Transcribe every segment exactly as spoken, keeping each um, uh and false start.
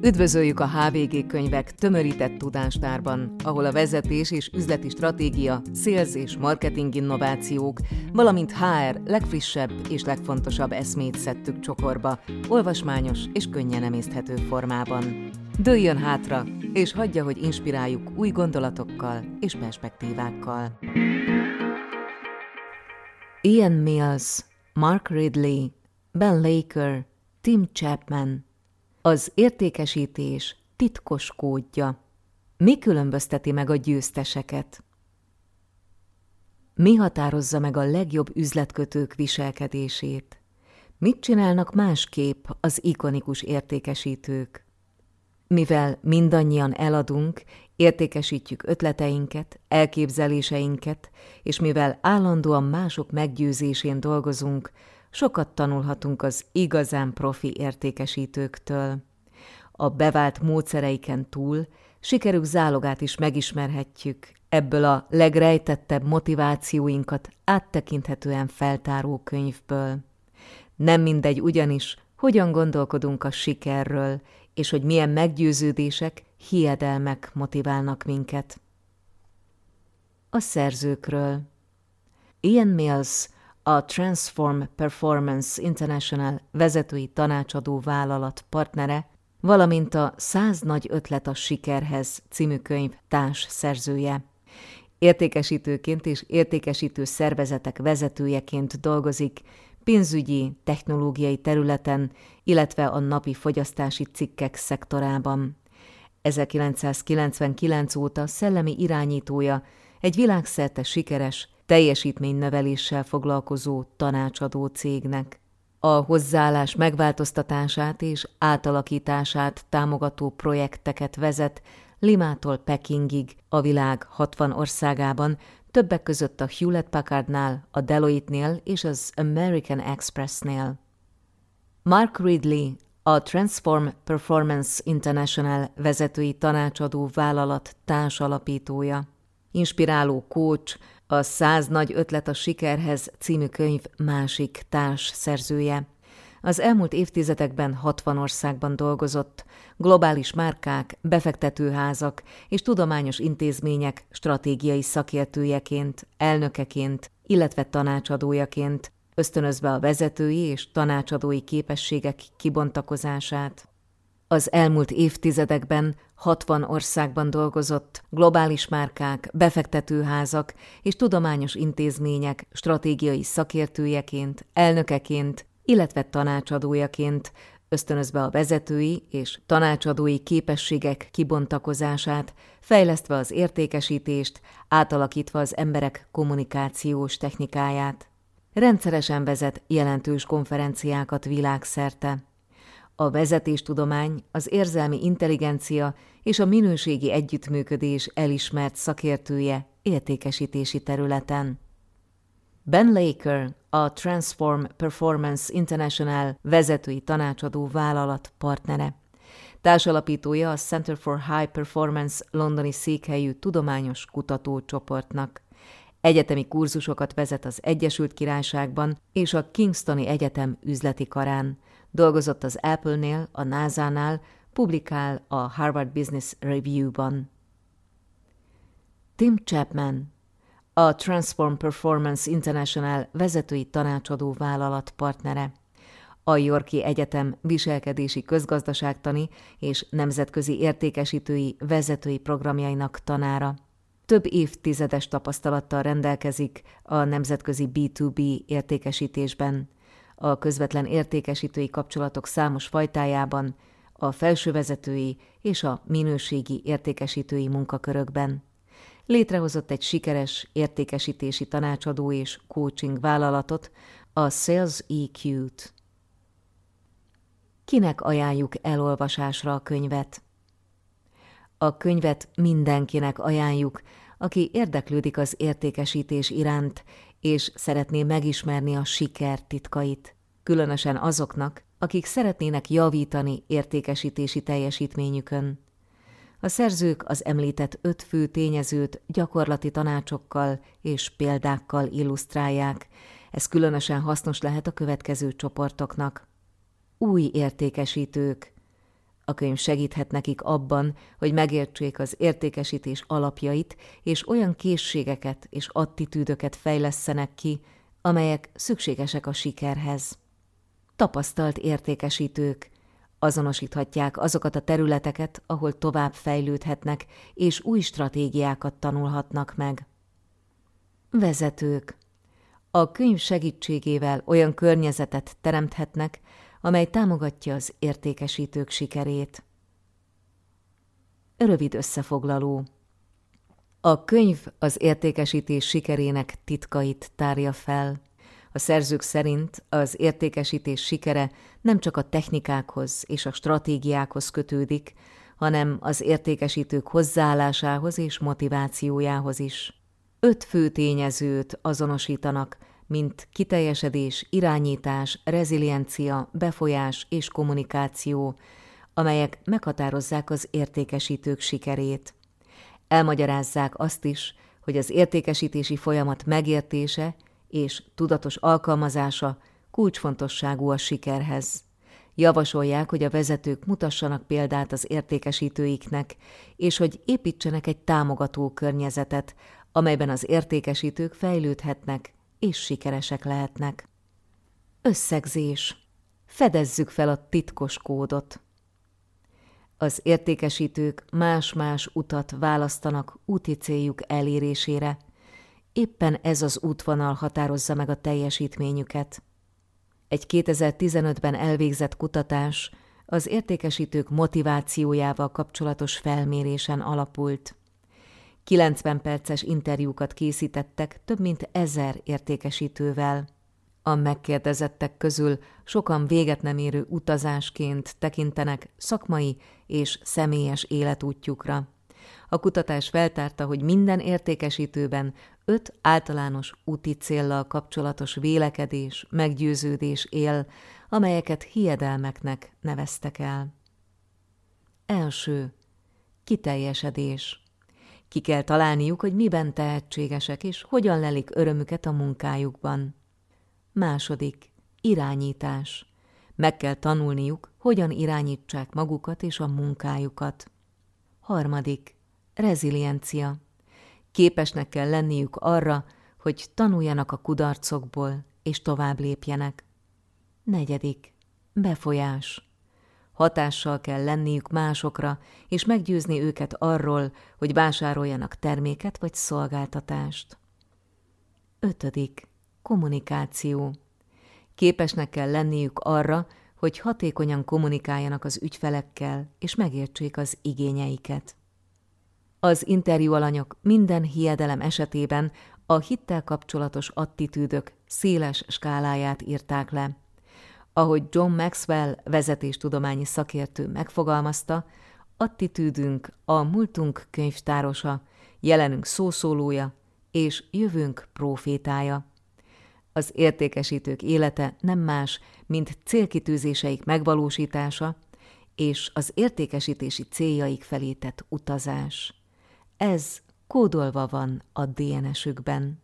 Üdvözöljük a há vé gé Könyvek tömörített tudástárban, ahol a vezetés és üzleti stratégia, sales és marketing innovációk, valamint há er legfrissebb és legfontosabb eszmét szedtük csokorba, olvasmányos és könnyen emészthető formában. Dőljön hátra, és hagyja, hogy inspiráljuk új gondolatokkal és perspektívákkal. Ian Mills, Mark Ridley, Ben Laker, Tim Chapman. Az értékesítés titkos kódja. Mi különbözteti meg a győzteseket? Mi határozza meg a legjobb üzletkötők viselkedését? Mit csinálnak másképp az ikonikus értékesítők? Mivel mindannyian eladunk, értékesítjük ötleteinket, elképzeléseinket, és mivel állandóan mások meggyőzésén dolgozunk, sokat tanulhatunk az igazán profi értékesítőktől. A bevált módszereiken túl sikerük zálogát is megismerhetjük, ebből a legrejtettebb motivációinkat áttekinthetően feltáró könyvből. Nem mindegy ugyanis, hogyan gondolkodunk a sikerről, és hogy milyen meggyőződések, hiedelmek motiválnak minket. A szerzőkről. Ian Mills, a Transform Performance International vezetői tanácsadó vállalat partnere, valamint a száz nagy ötlet a sikerhez című könyv társszerzője. Értékesítőként és értékesítő szervezetek vezetőjeként dolgozik pénzügyi, technológiai területen, illetve a napi fogyasztási cikkek szektorában. ezerkilencszázkilencvenkilenc óta szellemi irányítója egy világszerte sikeres, teljesítménynöveléssel foglalkozó tanácsadó cégnek. A hozzáállás megváltoztatását és átalakítását támogató projekteket vezet Limától Pekingig a világ hatvan országában, többek között a Hewlett-Packardnál, a Deloitte-nél és az American Express-nél. Mark Ridley, a Transform Performance International vezetői tanácsadó vállalat társalapítója. Inspiráló coach, a száz nagy ötlet a sikerhez című könyv másik társszerzője. Az elmúlt évtizedekben hatvan országban dolgozott, globális márkák, befektetőházak és tudományos intézmények stratégiai szakértőjeként, elnökeként, illetve tanácsadójaként, ösztönözve a vezetői és tanácsadói képességek kibontakozását. Az elmúlt évtizedekben hatvan országban dolgozott, globális márkák, befektetőházak és tudományos intézmények stratégiai szakértőjeként, elnökeként, illetve tanácsadójaként, ösztönözve a vezetői és tanácsadói képességek kibontakozását, fejlesztve az értékesítést, átalakítva az emberek kommunikációs technikáját. Rendszeresen vezet jelentős konferenciákat világszerte. A vezetéstudomány, az érzelmi intelligencia és a minőségi együttműködés elismert szakértője értékesítési területen. Ben Laker, a Transform Performance International vezetői tanácsadó vállalat partnere. Társalapítója a Center for High Performance londoni székhelyű tudományos kutatócsoportnak. Egyetemi kurzusokat vezet az Egyesült Királyságban és a Kingstoni Egyetem üzleti karán. Dolgozott az Apple-nél, a NASA-nál, publikál a Harvard Business Review-ban. Tim Chapman, a Transform Performance International vezetői tanácsadó vállalat partnere. A Yorki Egyetem viselkedési közgazdaságtani és nemzetközi értékesítői vezetői programjainak tanára. Több évtizedes tapasztalattal rendelkezik a nemzetközi bé kettő bé értékesítésben, a közvetlen értékesítői kapcsolatok számos fajtájában, a felsővezetői és a minőségi értékesítői munkakörökben. Létrehozott egy sikeres értékesítési tanácsadó és coaching vállalatot, a Sales é kú-t. Kinek ajánljuk elolvasásra a könyvet? A könyvet mindenkinek ajánljuk, aki érdeklődik az értékesítés iránt, és szeretné megismerni a siker titkait, különösen azoknak, akik szeretnének javítani értékesítési teljesítményükön. A szerzők az említett öt fő tényezőt gyakorlati tanácsokkal és példákkal illusztrálják, ez különösen hasznos lehet a következő csoportoknak. Új értékesítők, A könyv segíthet nekik abban, hogy megértsék az értékesítés alapjait, és olyan készségeket és attitűdöket fejlesszenek ki, amelyek szükségesek a sikerhez. Tapasztalt értékesítők azonosíthatják azokat a területeket, ahol tovább fejlődhetnek, és új stratégiákat tanulhatnak meg. Vezetők. A könyv segítségével olyan környezetet teremthetnek, amely támogatja az értékesítők sikerét. Rövid összefoglaló. A könyv az értékesítés sikerének titkait tárja fel. A szerzők szerint az értékesítés sikere nem csak a technikákhoz és a stratégiákhoz kötődik, hanem az értékesítők hozzáállásához és motivációjához is. Öt fő tényezőt azonosítanak, mint kiteljesedés, irányítás, reziliencia, befolyás és kommunikáció, amelyek meghatározzák az értékesítők sikerét. Elmagyarázzák azt is, hogy az értékesítési folyamat megértése és tudatos alkalmazása kulcsfontosságú a sikerhez. Javasolják, hogy a vezetők mutassanak példát az értékesítőiknek, és hogy építsenek egy támogató környezetet, amelyben az értékesítők fejlődhetnek és sikeresek lehetnek. Összegzés. Fedezzük fel a titkos kódot. Az értékesítők más-más utat választanak úti céljuk elérésére. Éppen ez az útvonal határozza meg a teljesítményüket. Egy kétezer-tizenötben elvégzett kutatás az értékesítők motivációjával kapcsolatos felmérésen alapult. kilencven perces interjúkat készítettek több mint ezer értékesítővel. A megkérdezettek közül sokan véget nem érő utazásként tekintenek szakmai és személyes életútjukra. A kutatás feltárta, hogy minden értékesítőben öt általános úti céllal kapcsolatos vélekedés, meggyőződés él, amelyeket hiedelmeknek neveztek el. Első. Kiteljesedés. Ki kell találniuk, hogy miben tehetségesek, és hogyan lelik örömüket a munkájukban. Második. Irányítás. Meg kell tanulniuk, hogyan irányítsák magukat és a munkájukat. Harmadik. Reziliencia. Képesnek kell lenniük arra, hogy tanuljanak a kudarcokból, és tovább lépjenek. Negyedik. Befolyás. Hatással kell lenniük másokra, és meggyőzni őket arról, hogy vásároljanak terméket vagy szolgáltatást. Ötödik. Kommunikáció. Képesnek kell lenniük arra, hogy hatékonyan kommunikáljanak az ügyfelekkel, és megértsék az igényeiket. Az interjú alanyok minden hiedelem esetében a hittel kapcsolatos attitűdök széles skáláját írták le. Ahogy John Maxwell vezetéstudományi szakértő megfogalmazta, attitűdünk a múltunk könyvtárosa, jelenünk szószólója és jövőnk prófétája. Az értékesítők élete nem más, mint célkitűzéseik megvalósítása és az értékesítési céljaik felé tett utazás. Ez kódolva van a dé en esükben.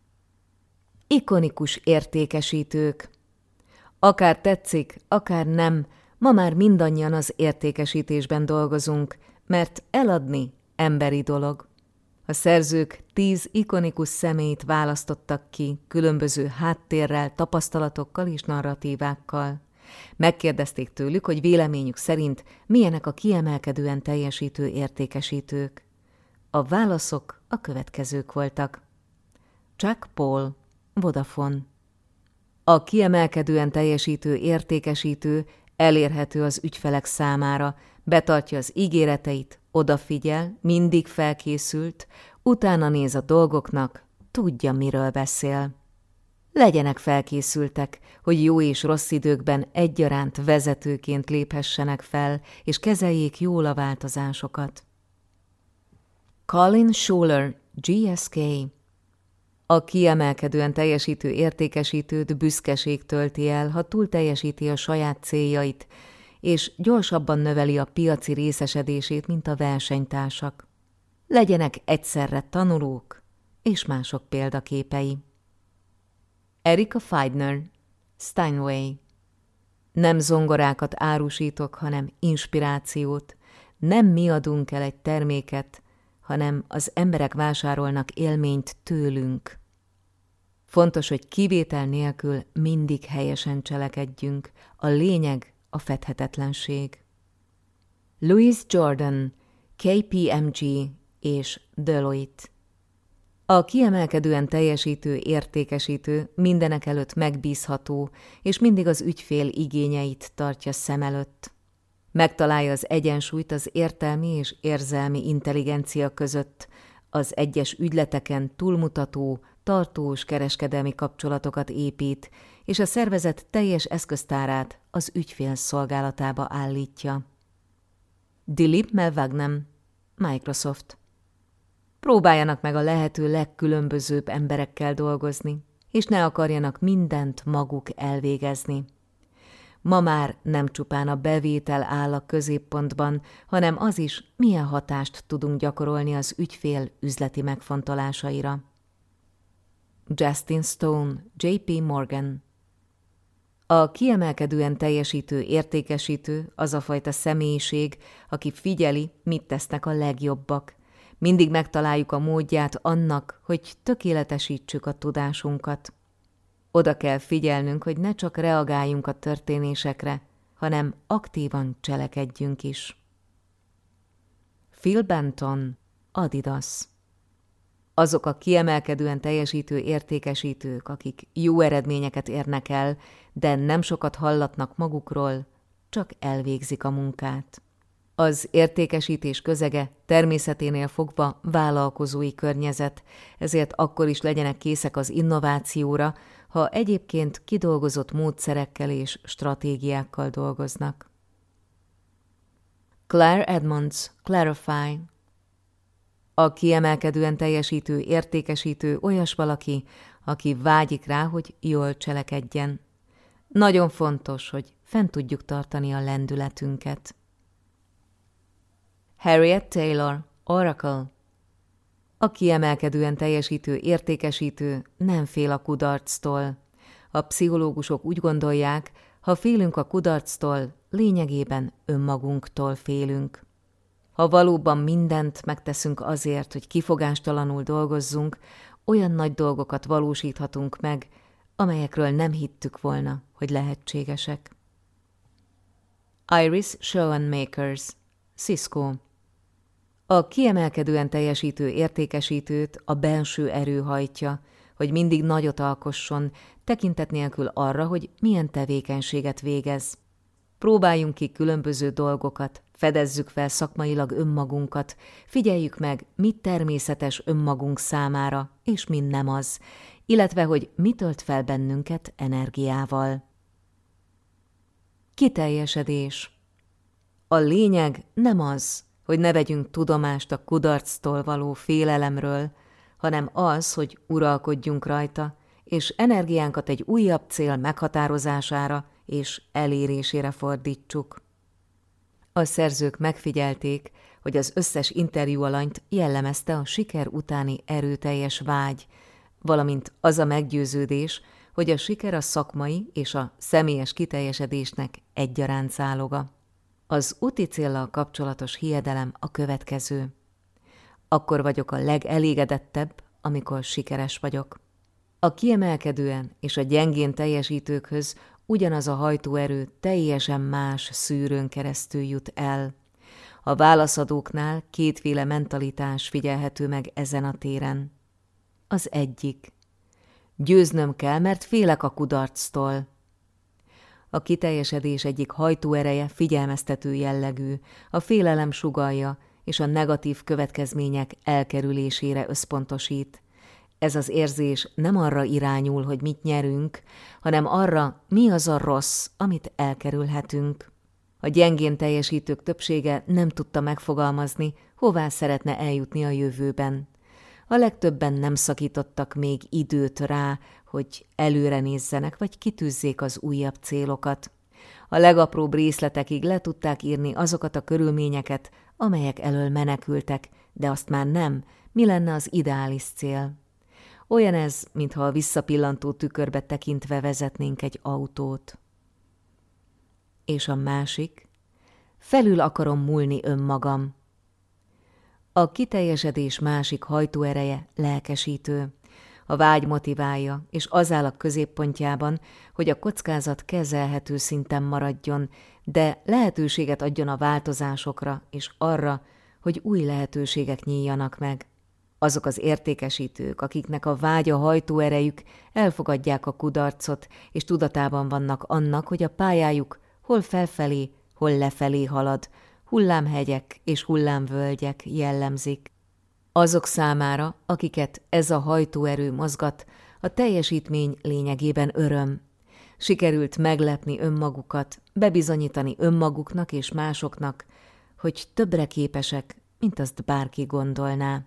Ikonikus értékesítők. Akár tetszik, akár nem, ma már mindannyian az értékesítésben dolgozunk, mert eladni emberi dolog. A szerzők tíz ikonikus személyt választottak ki különböző háttérrel, tapasztalatokkal és narratívákkal. Megkérdezték tőlük, hogy véleményük szerint milyenek a kiemelkedően teljesítő értékesítők. A válaszok a következők voltak. Chuck Paul, Vodafone. A kiemelkedően teljesítő értékesítő elérhető az ügyfelek számára, betartja az ígéreteit, odafigyel, mindig felkészült, utána néz a dolgoknak, tudja, miről beszél. Legyenek felkészültek, hogy jó és rossz időkben egyaránt vezetőként léphessenek fel, és kezeljék jól a változásokat. Colin Schuler, gé es ká. A kiemelkedően teljesítő értékesítőt büszkeség tölti el, ha túl teljesíti a saját céljait, és gyorsabban növeli a piaci részesedését, mint a versenytársak. Legyenek egyszerre tanulók és mások példaképei. Erika Feidner, Steinway. Nem zongorákat árusítok, hanem inspirációt. Nem mi adunk el egy terméket, hanem az emberek vásárolnak élményt tőlünk. Fontos, hogy kivétel nélkül mindig helyesen cselekedjünk. A lényeg a fedhetetlenség. Louise Jordan, K P M G és Deloitte. A kiemelkedően teljesítő, értékesítő mindenek előtt megbízható, és mindig az ügyfél igényeit tartja szem előtt. Megtalálja az egyensúlyt az értelmi és érzelmi intelligencia között, az egyes ügyleteken túlmutató, tartós kereskedelmi kapcsolatokat épít, és a szervezet teljes eszköztárát az ügyfél szolgálatába állítja. Dilip Melvagnem, Microsoft. Próbáljanak meg a lehető legkülönbözőbb emberekkel dolgozni, és ne akarjanak mindent maguk elvégezni. Ma már nem csupán a bevétel áll a középpontban, hanem az is, milyen hatást tudunk gyakorolni az ügyfél üzleti megfontolásaira. Justin Stone, J P Morgan. A kiemelkedően teljesítő értékesítő az a fajta személyiség, aki figyeli, mit tesznek a legjobbak. Mindig megtaláljuk a módját annak, hogy tökéletesítsük a tudásunkat. Oda kell figyelnünk, hogy ne csak reagáljunk a történésekre, hanem aktívan cselekedjünk is. Phil Benton, Adidas. Azok a kiemelkedően teljesítő értékesítők, akik jó eredményeket érnek el, de nem sokat hallatnak magukról, csak elvégzik a munkát. Az értékesítés közege természeténél fogva vállalkozói környezet, ezért akkor is legyenek készek az innovációra, ha egyébként kidolgozott módszerekkel és stratégiákkal dolgoznak. Claire Edmonds, Clarify. A kiemelkedően teljesítő értékesítő olyas valaki, aki vágyik rá, hogy jól cselekedjen. Nagyon fontos, hogy fent tudjuk tartani a lendületünket. Harriet Taylor, Oracle. A kiemelkedően teljesítő értékesítő nem fél a kudarctól. A pszichológusok úgy gondolják, ha félünk a kudarctól, lényegében önmagunktól félünk. Ha valóban mindent megteszünk azért, hogy kifogástalanul dolgozzunk, olyan nagy dolgokat valósíthatunk meg, amelyekről nem hittük volna, hogy lehetségesek. Iris Schoenmakers, Cisco. A kiemelkedően teljesítő értékesítőt a belső erő hajtja, hogy mindig nagyot alkosson, tekintet nélkül arra, hogy milyen tevékenységet végez. Próbáljunk ki különböző dolgokat, fedezzük fel szakmailag önmagunkat, figyeljük meg, mi természetes önmagunk számára, és mi nem az, illetve hogy mi tölt fel bennünket energiával. Kiteljesedés. A lényeg nem az, hogy ne vegyünk tudomást a kudarctól való félelemről, hanem az, hogy uralkodjunk rajta, és energiánkat egy újabb cél meghatározására és elérésére fordítsuk. A szerzők megfigyelték, hogy az összes interjú alanyt jellemezte a siker utáni erőteljes vágy, valamint az a meggyőződés, hogy a siker a szakmai és a személyes kiteljesedésnek egyaránt záloga. Az úti céllal kapcsolatos hiedelem a következő. Akkor vagyok a legelégedettebb, amikor sikeres vagyok. A kiemelkedően és a gyengén teljesítőkhöz ugyanaz a hajtóerő teljesen más szűrőn keresztül jut el. A válaszadóknál kétféle mentalitás figyelhető meg ezen a téren. Az egyik. Győznöm kell, mert félek a kudarctól. A kiteljesedés egyik hajtóereje figyelmeztető jellegű, a félelem sugallja és a negatív következmények elkerülésére összpontosít. Ez az érzés nem arra irányul, hogy mit nyerünk, hanem arra, mi az a rossz, amit elkerülhetünk. A gyengén teljesítők többsége nem tudta megfogalmazni, hová szeretne eljutni a jövőben. A legtöbben nem szakítottak még időt rá, hogy előre nézzenek, vagy kitűzzék az újabb célokat. A legapróbb részletekig le tudták írni azokat a körülményeket, amelyek elől menekültek, de azt már nem, mi lenne az ideális cél. Olyan ez, mintha a visszapillantó tükörbe tekintve vezetnénk egy autót. És a másik, felül akarom múlni önmagam. A kiteljesedés másik hajtóereje lelkesítő. A vágy motiválja, és az áll a középpontjában, hogy a kockázat kezelhető szinten maradjon, de lehetőséget adjon a változásokra, és arra, hogy új lehetőségek nyíljanak meg. Azok az értékesítők, akiknek a vágya hajtóerejük, elfogadják a kudarcot, és tudatában vannak annak, hogy a pályájuk hol felfelé, hol lefelé halad, hullámhegyek és hullámvölgyek jellemzik. Azok számára, akiket ez a hajtóerő mozgat, a teljesítmény lényegében öröm. Sikerült meglepni önmagukat, bebizonyítani önmaguknak és másoknak, hogy többre képesek, mint azt bárki gondolná.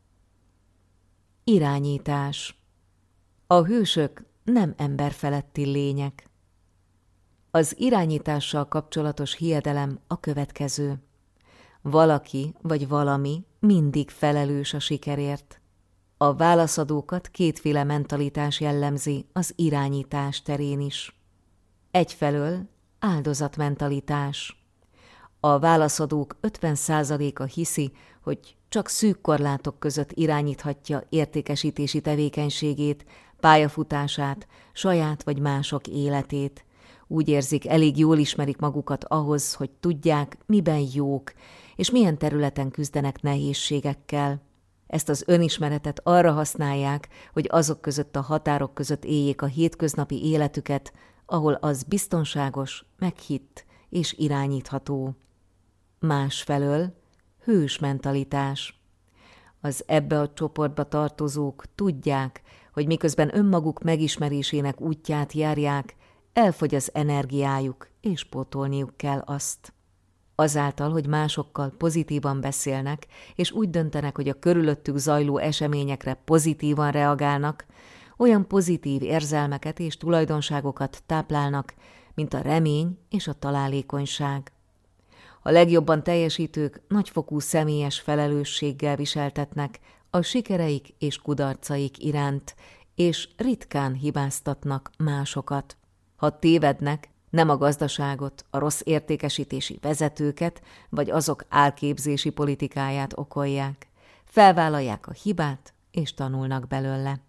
Irányítás. A hősök nem emberfeletti lények. Az irányítással kapcsolatos hiedelem a következő. Valaki vagy valami mindig felelős a sikerért. A válaszadókat kétféle mentalitás jellemzi az irányítás terén is. Egyfelől áldozatmentalitás. A válaszadók ötven százaléka hiszi, hogy csak szűk korlátok között irányíthatja értékesítési tevékenységét, pályafutását, saját vagy mások életét. Úgy érzik, elég jól ismerik magukat ahhoz, hogy tudják, miben jók, és milyen területen küzdenek nehézségekkel. Ezt az önismeretet arra használják, hogy azok között a határok között éljék a hétköznapi életüket, ahol az biztonságos, meghitt és irányítható. Másfelől hős mentalitás. Az ebbe a csoportba tartozók tudják, hogy miközben önmaguk megismerésének útját járják, elfogy az energiájuk, és pótolniuk kell azt. Azáltal, hogy másokkal pozitívan beszélnek, és úgy döntenek, hogy a körülöttük zajló eseményekre pozitívan reagálnak, olyan pozitív érzelmeket és tulajdonságokat táplálnak, mint a remény és a találékonyság. A legjobban teljesítők nagyfokú személyes felelősséggel viseltetnek a sikereik és kudarcaik iránt, és ritkán hibáztatnak másokat. Ha tévednek, nem a gazdaságot, a rossz értékesítési vezetőket, vagy azok álképzési politikáját okolják. Felvállalják a hibát, és tanulnak belőle.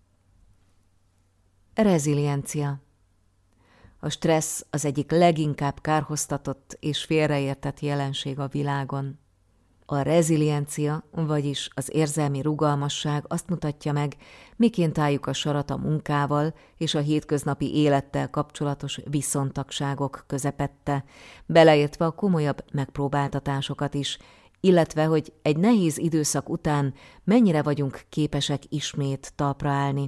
Reziliencia. A stressz az egyik leginkább kárhoztatott és félreértett jelenség a világon. A reziliencia, vagyis az érzelmi rugalmasság azt mutatja meg, miként álljuk a sarat a munkával és a hétköznapi élettel kapcsolatos viszontagságok közepette, beleértve a komolyabb megpróbáltatásokat is, illetve, hogy egy nehéz időszak után mennyire vagyunk képesek ismét talpra állni.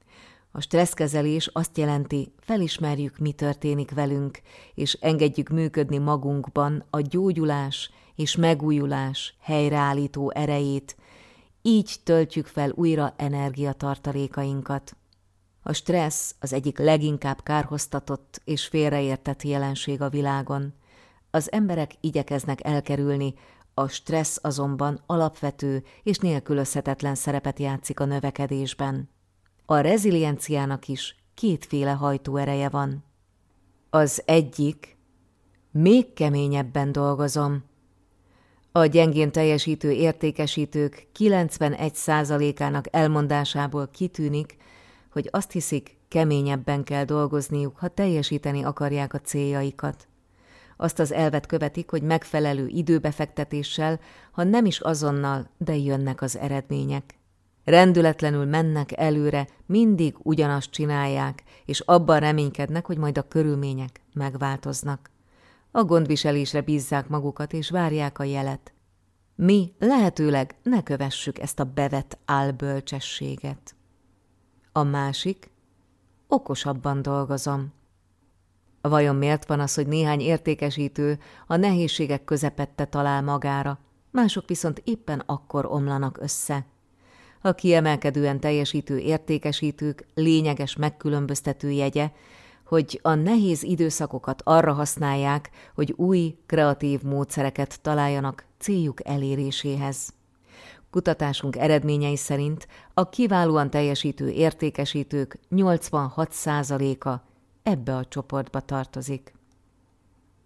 A stresszkezelés azt jelenti, felismerjük, mi történik velünk, és engedjük működni magunkban a gyógyulás és megújulás helyreállító erejét, így töltjük fel újra energiatartalékainkat. A stressz az egyik leginkább kárhoztatott és félreértett jelenség a világon. Az emberek igyekeznek elkerülni, a stressz azonban alapvető és nélkülözhetetlen szerepet játszik a növekedésben. A rezilienciának is kétféle hajtóereje van. Az egyik, még keményebben dolgozom. A gyengén teljesítő értékesítők kilencvenegy százalékának elmondásából kitűnik, hogy azt hiszik, keményebben kell dolgozniuk, ha teljesíteni akarják a céljaikat. Azt az elvet követik, hogy megfelelő időbefektetéssel, ha nem is azonnal, de jönnek az eredmények. Rendületlenül mennek előre, mindig ugyanazt csinálják, és abban reménykednek, hogy majd a körülmények megváltoznak. A gondviselésre bízzák magukat, és várják a jelet. Mi lehetőleg ne kövessük ezt a bevett álbölcsességet. A másik, okosabban dolgozom. Vajon miért van az, hogy néhány értékesítő a nehézségek közepette talál magára, mások viszont éppen akkor omlanak össze? A kiemelkedően teljesítő értékesítők lényeges megkülönböztető jegye, hogy a nehéz időszakokat arra használják, hogy új, kreatív módszereket találjanak céljuk eléréséhez. Kutatásunk eredményei szerint a kiválóan teljesítő értékesítők nyolcvanhat százaléka ebbe a csoportba tartozik.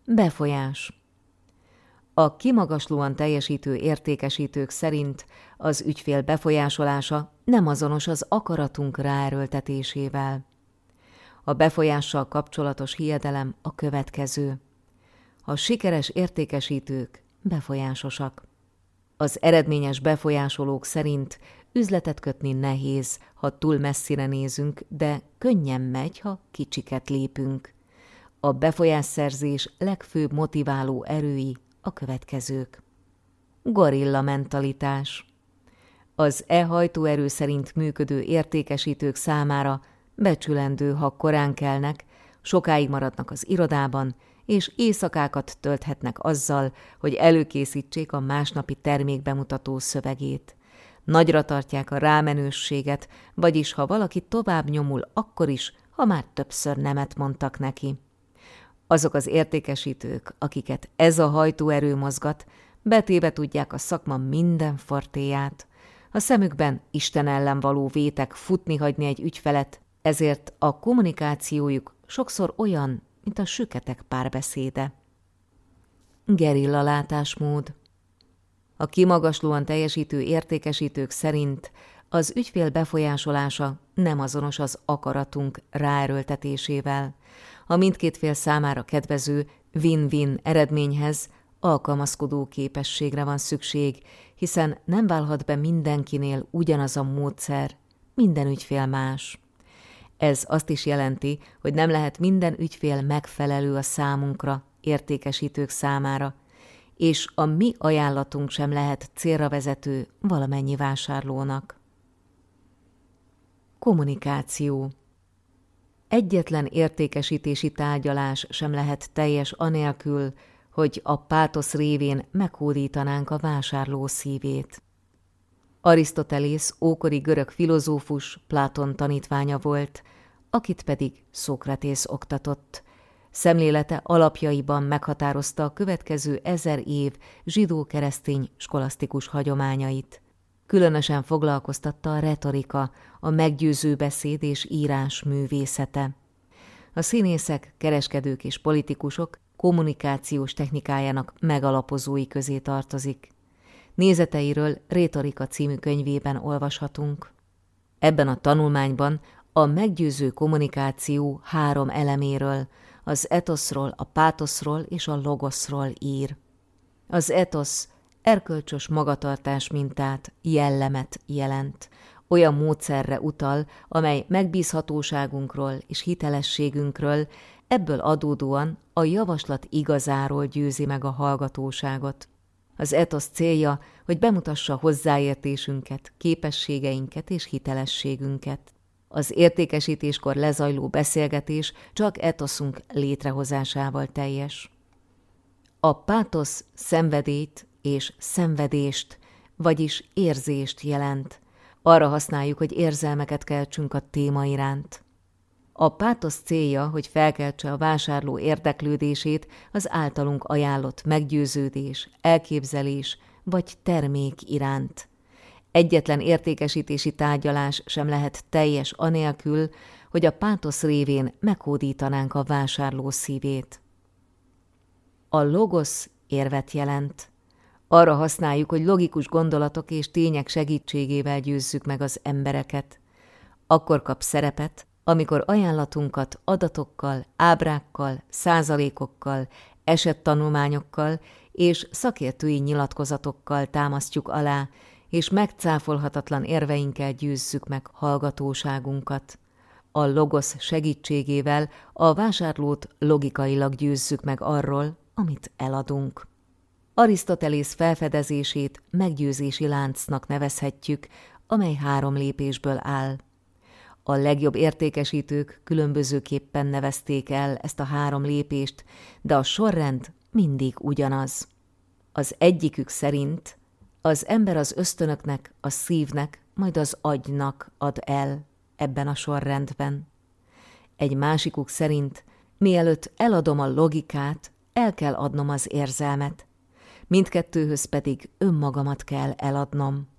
Befolyás. A kimagaslóan teljesítő értékesítők szerint az ügyfél befolyásolása nem azonos az akaratunk ráerőltetésével. A befolyással kapcsolatos hiedelem a következő. A sikeres értékesítők befolyásosak. Az eredményes befolyásolók szerint üzletet kötni nehéz, ha túl messzire nézünk, de könnyen megy, ha kicsiket lépünk. A befolyásszerzés legfőbb motiváló erői a következők. Gorilla mentalitás. Az e hajtóerő szerint működő értékesítők számára becsülendő, ha korán kelnek, sokáig maradnak az irodában, és éjszakákat tölthetnek azzal, hogy előkészítsék a másnapi termékbemutató szövegét. Nagyra tartják a rámenősséget, vagyis ha valaki tovább nyomul, akkor is, ha már többször nemet mondtak neki. Azok az értékesítők, akiket ez a hajtóerő mozgat, betéve tudják a szakma minden fortéját. A szemükben Isten ellen való vétek futni hagyni egy ügyfelet, ezért a kommunikációjuk sokszor olyan, mint a süketek párbeszéde. Gerilla látásmód. A kimagaslóan teljesítő értékesítők szerint az ügyfél befolyásolása nem azonos az akaratunk ráerőltetésével. A mindkét fél számára kedvező win-win eredményhez alkalmazkodó képességre van szükség, hiszen nem válhat be mindenkinél ugyanaz a módszer, minden ügyfél más. Ez azt is jelenti, hogy nem lehet minden ügyfél megfelelő a számunkra, értékesítők számára, és a mi ajánlatunk sem lehet célra vezető valamennyi vásárlónak. Kommunikáció. Egyetlen értékesítési tárgyalás sem lehet teljes anélkül, hogy a pátosz révén meghódítanánk a vásárló szívét. Arisztotelész ókori görög filozófus Pláton tanítványa volt, akit pedig Szókratész oktatott. Szemlélete alapjaiban meghatározta a következő ezer év zsidó-keresztény skolasztikus hagyományait. Különösen foglalkoztatta a retorika, a meggyőző beszéd és írás művészete. A színészek, kereskedők és politikusok kommunikációs technikájának megalapozói közé tartozik. Nézeteiről Rétorika című könyvében olvashatunk. Ebben a tanulmányban a meggyőző kommunikáció három eleméről, az etoszról, a pátoszról és a logoszról ír. Az etosz erkölcsös magatartás mintát, jellemet jelent. Olyan módszerre utal, amely megbízhatóságunkról és hitelességünkről, ebből adódóan a javaslat igazáról győzi meg a hallgatóságot. Az etosz célja, hogy bemutassa hozzáértésünket, képességeinket és hitelességünket. Az értékesítéskor lezajló beszélgetés csak etoszunk létrehozásával teljes. A pátosz szenvedélyt és szenvedést, vagyis érzést jelent. Arra használjuk, hogy érzelmeket keltsünk a téma iránt. A pátosz célja, hogy felkeltse a vásárló érdeklődését az általunk ajánlott meggyőződés, elképzelés vagy termék iránt. Egyetlen értékesítési tárgyalás sem lehet teljes anélkül, hogy a pátosz révén meghódítanánk a vásárló szívét. A logosz érvet jelent. Arra használjuk, hogy logikus gondolatok és tények segítségével győzzük meg az embereket. Akkor kap szerepet, amikor ajánlatunkat adatokkal, ábrákkal, százalékokkal, esettanulmányokkal és szakértői nyilatkozatokkal támasztjuk alá, és megcáfolhatatlan érveinkkel győzzük meg hallgatóságunkat. A logosz segítségével a vásárlót logikailag győzzük meg arról, amit eladunk. Arisztotelész felfedezését meggyőzési láncnak nevezhetjük, amely három lépésből áll. A legjobb értékesítők különbözőképpen nevezték el ezt a három lépést, de a sorrend mindig ugyanaz. Az egyikük szerint az ember az ösztönöknek, a szívnek, majd az agynak ad el ebben a sorrendben. Egy másikuk szerint, mielőtt eladom a logikát, el kell adnom az érzelmet, mindkettőhöz pedig önmagamat kell eladnom.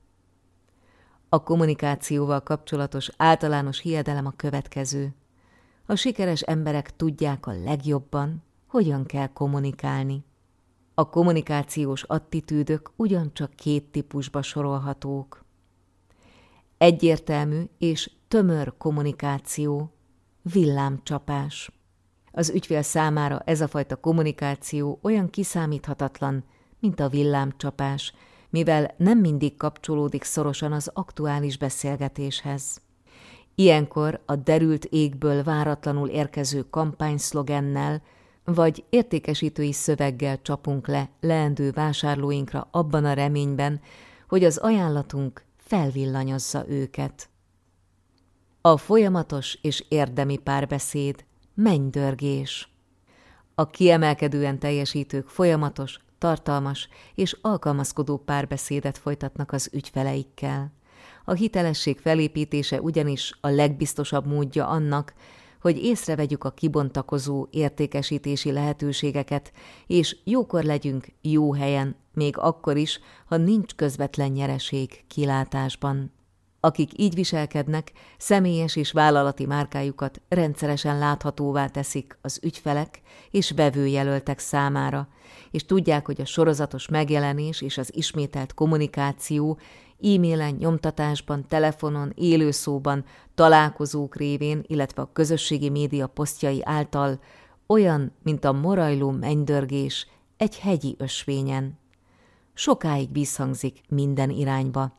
A kommunikációval kapcsolatos általános hiedelem a következő. A sikeres emberek tudják a legjobban, hogyan kell kommunikálni. A kommunikációs attitűdök ugyancsak két típusba sorolhatók. Egyértelmű és tömör kommunikáció, villámcsapás. Az ügyfél számára ez a fajta kommunikáció olyan kiszámíthatatlan, mint a villámcsapás, mivel nem mindig kapcsolódik szorosan az aktuális beszélgetéshez. Ilyenkor a derült égből váratlanul érkező kampányszlogennel vagy értékesítői szöveggel csapunk le leendő vásárlóinkra abban a reményben, hogy az ajánlatunk felvillanyozza őket. A folyamatos és érdemi párbeszéd, mennydörgés. A kiemelkedően teljesítők folyamatos, tartalmas és alkalmazkodó párbeszédet folytatnak az ügyfeleikkel. A hitelesség felépítése ugyanis a legbiztosabb módja annak, hogy észrevegyük a kibontakozó értékesítési lehetőségeket, és jókor legyünk jó helyen, még akkor is, ha nincs közvetlen nyereség kilátásban. Akik így viselkednek, személyes és vállalati márkájukat rendszeresen láthatóvá teszik az ügyfelek és vevőjelöltek számára, és tudják, hogy a sorozatos megjelenés és az ismételt kommunikáció e-mailen, nyomtatásban, telefonon, élőszóban, találkozók révén, illetve a közösségi média posztjai által olyan, mint a morajló mennydörgés egy hegyi ösvényen. Sokáig visszhangzik minden irányba.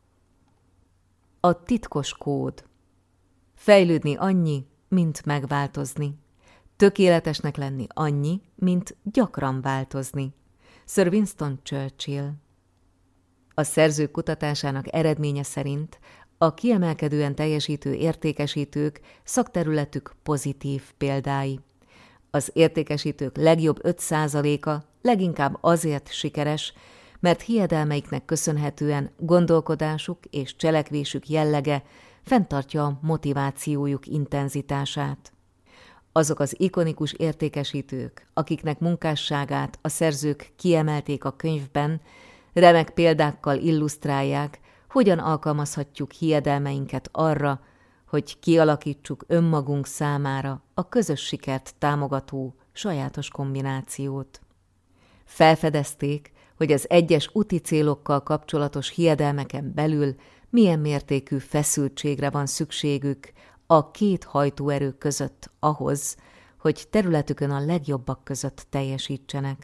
A titkos kód. Fejlődni annyi, mint megváltozni. Tökéletesnek lenni annyi, mint gyakran változni. Sir Winston Churchill. A szerzők kutatásának eredménye szerint a kiemelkedően teljesítő értékesítők szakterületük pozitív példái. Az értékesítők legjobb öt százaléka leginkább azért sikeres, mert hiedelmeiknek köszönhetően gondolkodásuk és cselekvésük jellege fenntartja a motivációjuk intenzitását. Azok az ikonikus értékesítők, akiknek munkásságát a szerzők kiemelték a könyvben, remek példákkal illusztrálják, hogyan alkalmazhatjuk hiedelmeinket arra, hogy kialakítsuk önmagunk számára a közös sikert támogató sajátos kombinációt. Felfedezték, hogy az egyes úti célokkal kapcsolatos hiedelmeken belül milyen mértékű feszültségre van szükségük a két hajtóerő között ahhoz, hogy területükön a legjobbak között teljesítsenek.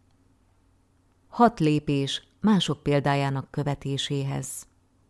Hat lépés mások példájának követéséhez.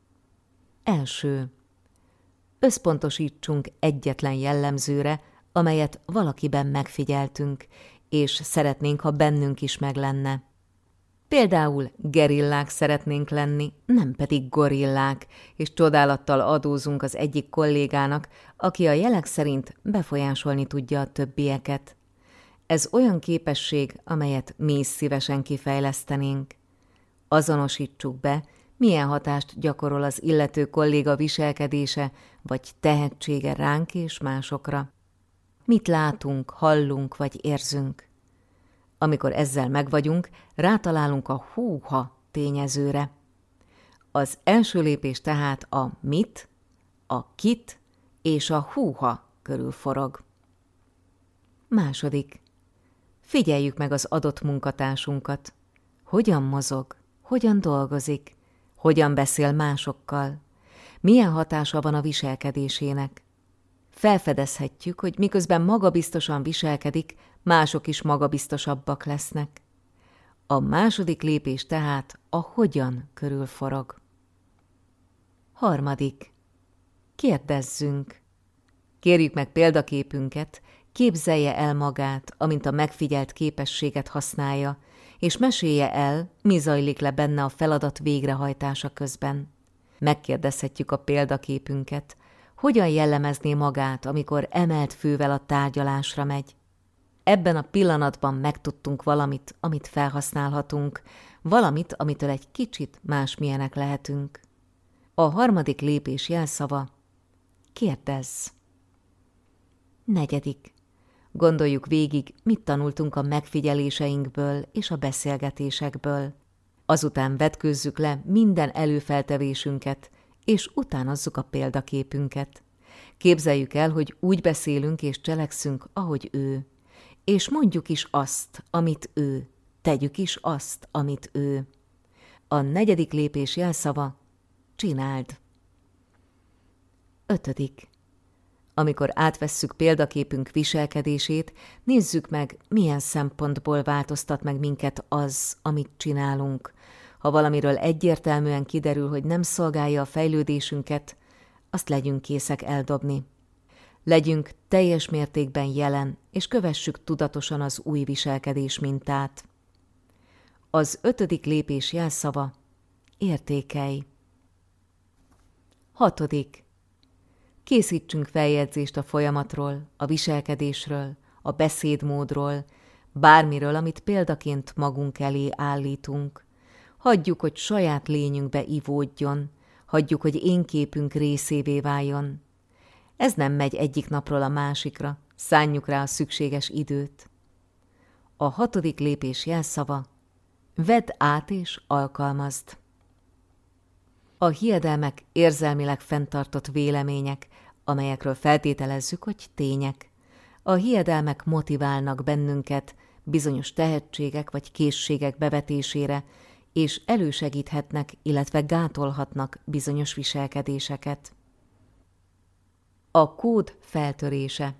Első. Összpontosítsunk egyetlen jellemzőre, amelyet valakiben megfigyeltünk, és szeretnénk, ha bennünk is meglenne. Például gerillák szeretnénk lenni, nem pedig gorillák, és csodálattal adózunk az egyik kollégának, aki a jelek szerint befolyásolni tudja a többieket. Ez olyan képesség, amelyet mi is szívesen kifejlesztenénk. Azonosítsuk be, milyen hatást gyakorol az illető kolléga viselkedése vagy tehetsége ránk és másokra. Mit látunk, hallunk vagy érzünk. Amikor ezzel megvagyunk, rátalálunk a húha tényezőre. Az első lépés tehát a mit, a kit és a húha körül forog. Második. Figyeljük meg az adott munkatársunkat. Hogyan mozog, hogyan dolgozik, hogyan beszél másokkal, milyen hatása van a viselkedésének. Felfedezhetjük, hogy miközben magabiztosan viselkedik, mások is magabiztosabbak lesznek. A második lépés tehát a hogyan körül forog. Harmadik. Kérdezzünk. Kérjük meg példaképünket, képzelje el magát, amint a megfigyelt képességet használja, és mesélje el, mi zajlik le benne a feladat végrehajtása közben. Megkérdezhetjük a példaképünket, hogyan jellemezné magát, amikor emelt fővel a tárgyalásra megy. Ebben a pillanatban megtudtunk valamit, amit felhasználhatunk, valamit, amitől egy kicsit másmilyenek lehetünk. A harmadik lépés jelszava: kérdezz. Negyedik. Gondoljuk végig, mit tanultunk a megfigyeléseinkből és a beszélgetésekből. Azután vetkőzzük le minden előfeltevésünket, és utánozzuk a példaképünket. Képzeljük el, hogy úgy beszélünk és cselekszünk, ahogy ő, és mondjuk is azt, amit ő, tegyük is azt, amit ő. A negyedik lépés jelszava: csináld. Ötödik. Amikor átvesszük példaképünk viselkedését, nézzük meg, milyen szempontból változtat meg minket az, amit csinálunk. Ha valamiről egyértelműen kiderül, hogy nem szolgálja a fejlődésünket, azt legyünk készek eldobni. Legyünk teljes mértékben jelen, és kövessük tudatosan az új viselkedés mintát. Az ötödik lépés jelszava: értékelj. Hatodik. Készítsünk feljegyzést a folyamatról, a viselkedésről, a beszédmódról, bármiről, amit példaként magunk elé állítunk. Hagyjuk, hogy saját lényünkbe ivódjon, hagyjuk, hogy énképünk részévé váljon. Ez nem megy egyik napról a másikra, szánjuk rá a szükséges időt. A hatodik lépés jelszava: vedd át és alkalmazd. A hiedelmek érzelmileg fenntartott vélemények, amelyekről feltételezzük, hogy tények. A hiedelmek motiválnak bennünket bizonyos tehetségek vagy készségek bevetésére, és elősegíthetnek, illetve gátolhatnak bizonyos viselkedéseket. A kód feltörése.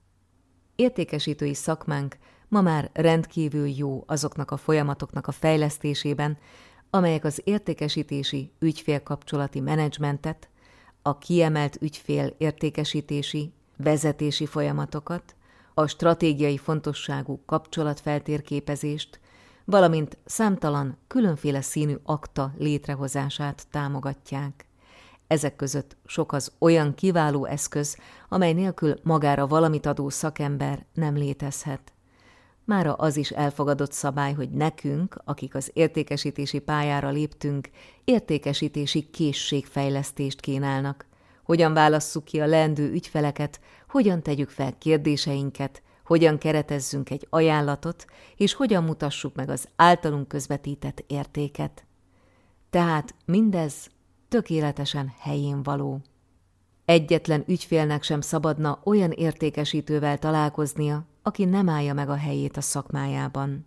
Értékesítői szakmánk ma már rendkívül jó azoknak a folyamatoknak a fejlesztésében, amelyek az értékesítési ügyfélkapcsolati menedzsmentet, a kiemelt ügyfél értékesítési, vezetési folyamatokat, a stratégiai fontosságú kapcsolatfeltérképezést, valamint számtalan különféle színű akta létrehozását támogatják. Ezek között sok az olyan kiváló eszköz, amely nélkül magára valamit adó szakember nem létezhet. Mára az is elfogadott szabály, hogy nekünk, akik az értékesítési pályára léptünk, értékesítési készségfejlesztést kínálnak. Hogyan válasszuk ki a leendő ügyfeleket, hogyan tegyük fel kérdéseinket, hogyan keretezzünk egy ajánlatot, és hogyan mutassuk meg az általunk közvetített értéket. Tehát mindez tökéletesen helyén való. Egyetlen ügyfélnek sem szabadna olyan értékesítővel találkoznia, aki nem állja meg a helyét a szakmájában.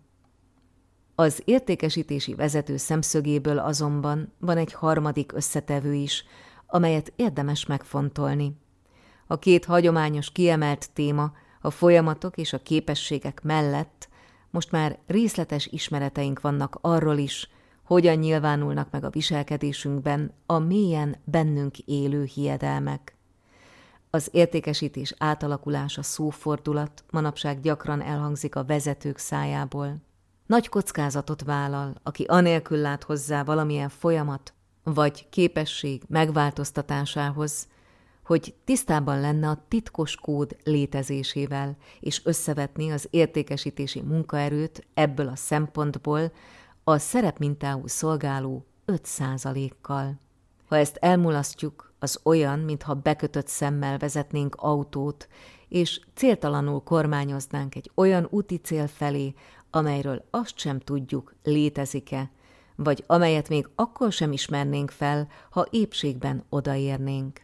Az értékesítési vezető szemszögéből azonban van egy harmadik összetevő is, amelyet érdemes megfontolni. A két hagyományos kiemelt téma, a folyamatok és a képességek mellett most már részletes ismereteink vannak arról is, hogyan nyilvánulnak meg a viselkedésünkben a mélyen bennünk élő hiedelmek. Az értékesítés átalakulása szófordulat manapság gyakran elhangzik a vezetők szájából. Nagy kockázatot vállal, aki anélkül lát hozzá valamilyen folyamat vagy képesség megváltoztatásához, hogy tisztában lenne a titkos kód létezésével, és összevetni az értékesítési munkaerőt ebből a szempontból a szerepmintául szolgáló öt százalékkal. Ha ezt elmulasztjuk, az olyan, mintha bekötött szemmel vezetnénk autót, és céltalanul kormányoznánk egy olyan úti cél felé, amelyről azt sem tudjuk, létezik-e, vagy amelyet még akkor sem ismernénk fel, ha épségben odaérnénk.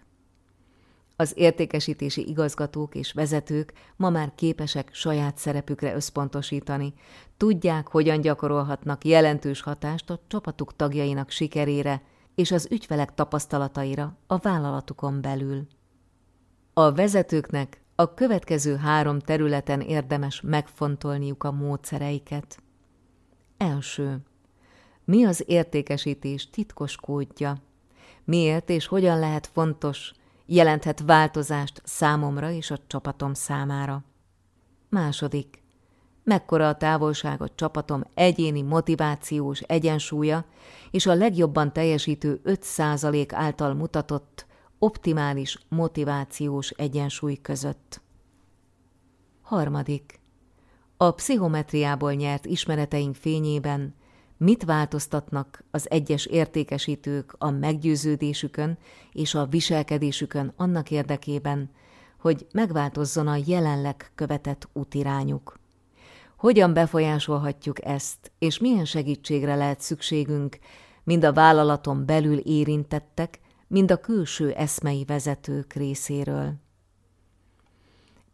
Az értékesítési igazgatók és vezetők ma már képesek saját szerepükre összpontosítani, tudják, hogyan gyakorolhatnak jelentős hatást a csapatuk tagjainak sikerére és az ügyfelek tapasztalataira a vállalatukon belül. A vezetőknek a következő három területen érdemes megfontolniuk a módszereiket. Első. Mi az értékesítés titkos kódja? Miért és hogyan lehet fontos, jelenthet változást számomra és a csapatom számára? Második. Mekkora a távolság a csapatom egyéni motivációs egyensúlya és a legjobban teljesítő öt százalék által mutatott optimális motivációs egyensúly között? Harmadik. A pszichometriából nyert ismereteink fényében mit változtatnak az egyes értékesítők a meggyőződésükön és a viselkedésükön annak érdekében, hogy megváltozzon a jelenleg követett útirányuk? Hogyan befolyásolhatjuk ezt, és milyen segítségre lehet szükségünk mind a vállalaton belül érintettek, mind a külső eszmei vezetők részéről?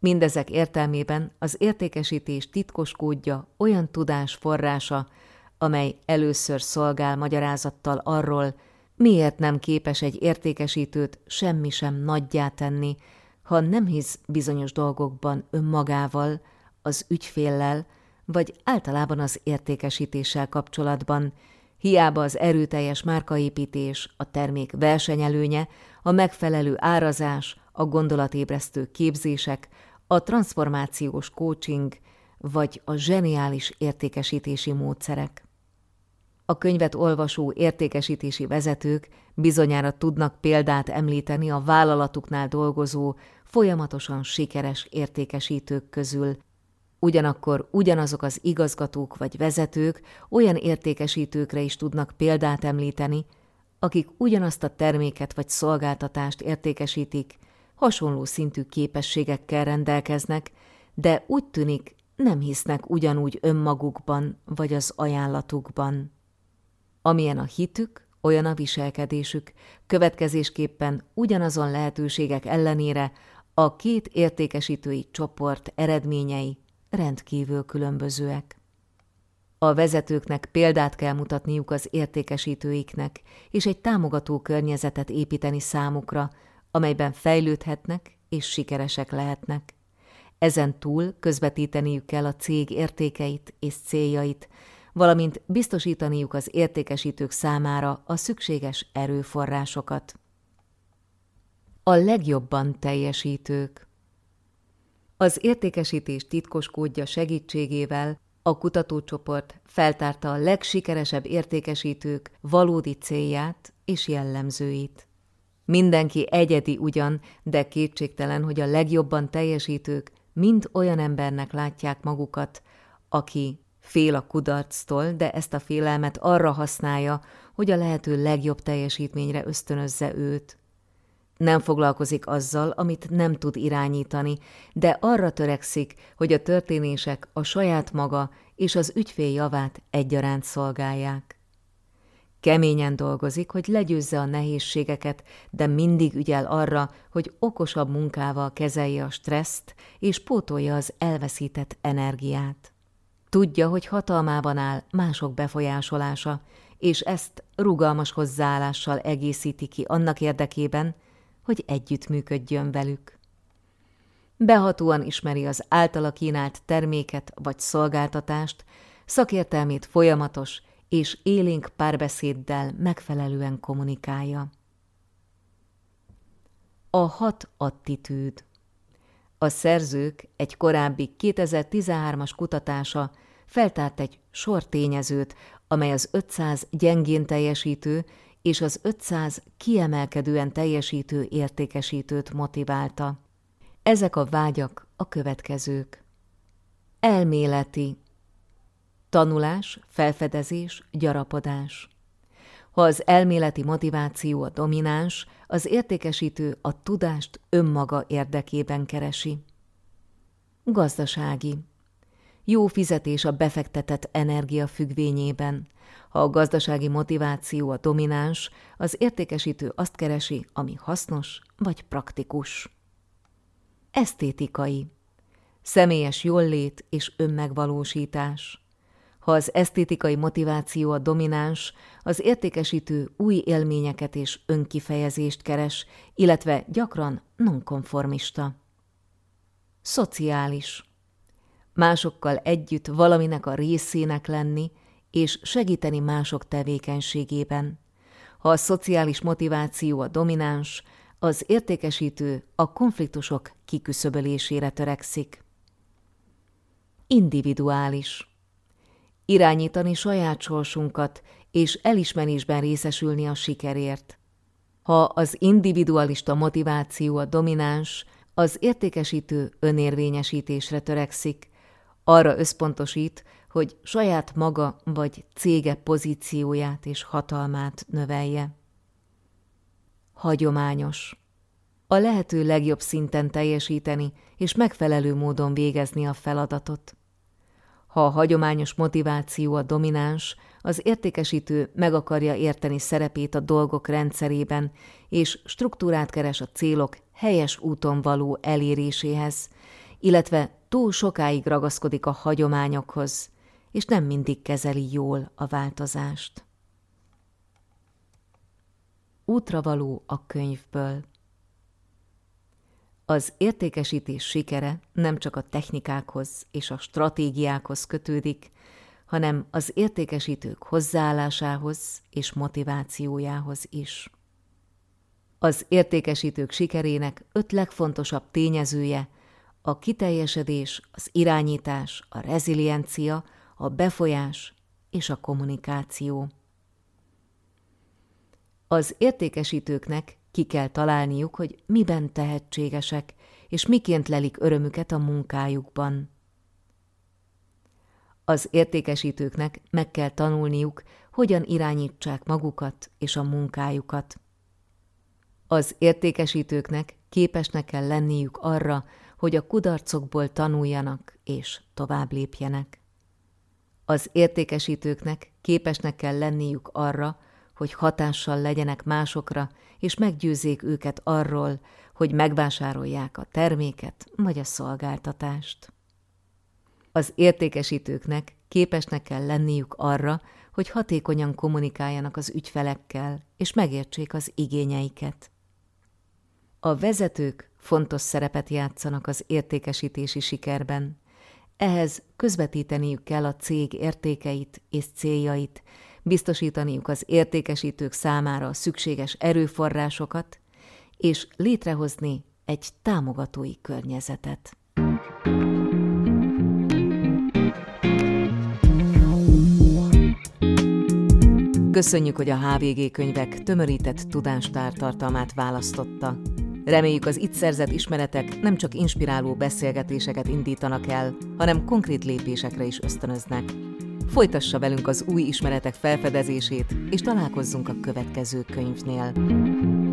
Mindezek értelmében az értékesítés titkos kódja olyan tudás forrása, amely először szolgál magyarázattal arról, miért nem képes egy értékesítőt semmi sem nagyjá tenni, ha nem hisz bizonyos dolgokban önmagával, az ügyféllel, vagy általában az értékesítéssel kapcsolatban, hiába az erőteljes márkaépítés, a termék versenyelőnye, a megfelelő árazás, a gondolatébresztő képzések, a transformációs coaching, vagy a zseniális értékesítési módszerek. A könyvet olvasó értékesítési vezetők bizonyára tudnak példát említeni a vállalatuknál dolgozó, folyamatosan sikeres értékesítők közül. Ugyanakkor ugyanazok az igazgatók vagy vezetők olyan értékesítőkre is tudnak példát említeni, akik ugyanazt a terméket vagy szolgáltatást értékesítik, hasonló szintű képességekkel rendelkeznek, de úgy tűnik, nem hisznek ugyanúgy önmagukban vagy az ajánlatukban. Amilyen a hitük, olyan a viselkedésük, következésképpen ugyanazon lehetőségek ellenére a két értékesítői csoport eredményei rendkívül különbözőek. A vezetőknek példát kell mutatniuk az értékesítőiknek, és egy támogató környezetet építeni számukra, amelyben fejlődhetnek és sikeresek lehetnek. Ezen túl közvetíteniük kell a cég értékeit és céljait, valamint biztosítaniuk az értékesítők számára a szükséges erőforrásokat. A legjobban teljesítők. Az értékesítés titkos kódja segítségével a kutatócsoport feltárta a legsikeresebb értékesítők valódi célját és jellemzőit. Mindenki egyedi ugyan, de kétségtelen, hogy a legjobban teljesítők mind olyan embernek látják magukat, aki fél a kudarctól, de ezt a félelmet arra használja, hogy a lehető legjobb teljesítményre ösztönözze őt. Nem foglalkozik azzal, amit nem tud irányítani, de arra törekszik, hogy a történések a saját maga és az ügyfél javát egyaránt szolgálják. Keményen dolgozik, hogy legyőzze a nehézségeket, de mindig ügyel arra, hogy okosabb munkával kezelje a stresszt és pótolja az elveszített energiát. Tudja, hogy hatalmában áll mások befolyásolása, és ezt rugalmas hozzáállással egészíti ki annak érdekében, hogy együttműködjön velük. Behatóan ismeri az általa kínált terméket vagy szolgáltatást, szakértelmét folyamatos és élénk párbeszéddel megfelelően kommunikálja. A hat attitűd. A szerzők egy korábbi kétezer-tizenhármas kutatása feltárt egy sor tényezőt, amely az ötszáz gyengén teljesítő és az ötszáz kiemelkedően teljesítő értékesítőt motiválta. Ezek a vágyak a következők. Elméleti. Tanulás, felfedezés, gyarapodás. Ha az elméleti motiváció a domináns, az értékesítő a tudást önmaga érdekében keresi. Gazdasági. Jó fizetés a befektetett energia függvényében. Ha a gazdasági motiváció a domináns, az értékesítő azt keresi, ami hasznos vagy praktikus. Esztétikai. Személyes jólét és önmegvalósítás. Ha az esztétikai motiváció a domináns, az értékesítő új élményeket és önkifejezést keres, illetve gyakran nonkonformista. Szociális. Másokkal együtt valaminek a részének lenni, és segíteni mások tevékenységében. Ha a szociális motiváció a domináns, az értékesítő a konfliktusok kiküszöbölésére törekszik. Individuális. Irányítani saját sorsunkat, és elismerésben részesülni a sikerért. Ha az individualista motiváció a domináns, az értékesítő önérvényesítésre törekszik, arra összpontosít, hogy saját maga vagy cége pozícióját és hatalmát növelje. Hagyományos. A lehető legjobb szinten teljesíteni és megfelelő módon végezni a feladatot. Ha a hagyományos motiváció a domináns, az értékesítő meg akarja érteni szerepét a dolgok rendszerében, és struktúrát keres a célok helyes úton való eléréséhez, illetve túl sokáig ragaszkodik a hagyományokhoz, és nem mindig kezeli jól a változást. Útravaló a könyvből. Az értékesítés sikere nem csak a technikákhoz és a stratégiákhoz kötődik, hanem az értékesítők hozzáállásához és motivációjához is. Az értékesítők sikerének öt legfontosabb tényezője a kiteljesedés, az irányítás, a reziliencia, a befolyás és a kommunikáció. Az értékesítőknek ki kell találniuk, hogy miben tehetségesek, és miként lelik örömüket a munkájukban. Az értékesítőknek meg kell tanulniuk, hogyan irányítsák magukat és a munkájukat. Az értékesítőknek képesnek kell lenniük arra, hogy a kudarcokból tanuljanak és tovább lépjenek. Az értékesítőknek képesnek kell lenniük arra, hogy hatással legyenek másokra, és meggyőzzék őket arról, hogy megvásárolják a terméket vagy a szolgáltatást. Az értékesítőknek képesnek kell lenniük arra, hogy hatékonyan kommunikáljanak az ügyfelekkel, és megértsék az igényeiket. A vezetők fontos szerepet játszanak az értékesítési sikerben. Ehhez közvetíteniük kell a cég értékeit és céljait, biztosítaniuk az értékesítők számára a szükséges erőforrásokat, és létrehozni egy támogatói környezetet. Köszönjük, hogy a há vé gé Könyvek tömörített tudástár tartalmát választotta. Reméljük, az itt szerzett ismeretek nem csak inspiráló beszélgetéseket indítanak el, hanem konkrét lépésekre is ösztönöznek. Folytassa velünk az új ismeretek felfedezését, és találkozzunk a következő könyvnél.